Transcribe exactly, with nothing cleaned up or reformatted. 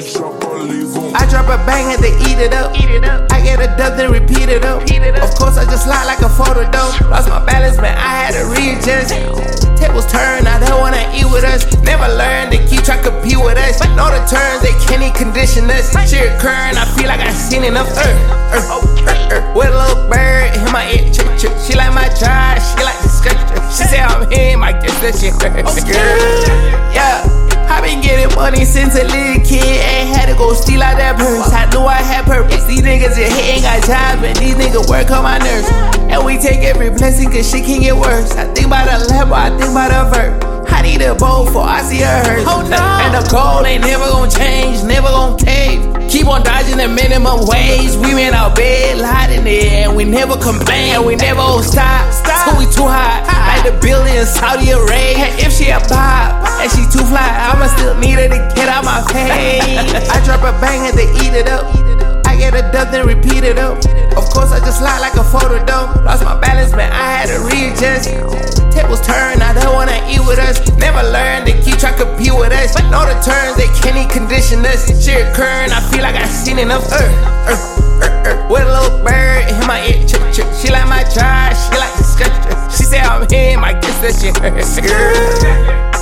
I drop a bang and they eat it up. I get a dub then repeat it up. Of course I just slide like a photo though. Lost my balance, man, I had to readjust. Tables turn, now they wanna eat with us. Never learn, they keep trying to compete with us. Know the terms, they can't even condition us. Shit occurring, I feel like I seen enough. Uh, uh, uh, uh, with a little bird in my ear, chip, chip. She like my drive, she like the scripture. She say I'm him, I guess that shit hurts. Yeah, I been getting money since a little kid. Ain't had to go steal out that purse. I knew I had purpose. These niggas in here ain't got jobs, but these niggas work on my nerves. And we take every blessing cause shit can get worse. I think about the level, I think about the verb. I need a bowl before I see her hurt. Oh no. And the goal ain't never gonna change, never gonna cave. Keep on dodging the minimum wage. We in our bed, lied in there, and we never complain. And we never gonna stop, stop. Till we too high, like the building in Saudi Arabia. If she a pop, and she too fly, I'ma still need her to get out my face. I drop a bang and they eat it up. I get a dub then repeat it up. Of course I just slide like a photo though. Lost my balance, man, I had to readjust. Tables turn, now they wanna eat with us. Never learn, they keep trying to compete with us. Know the terms, they can't even condition us. Shit occurring, I feel like I seen enough. Uh, uh, uh, uh. With a little bird in my ear, chip, chip. She like my drive, she like the scripture. She say I'm him, I guess that shit hurts.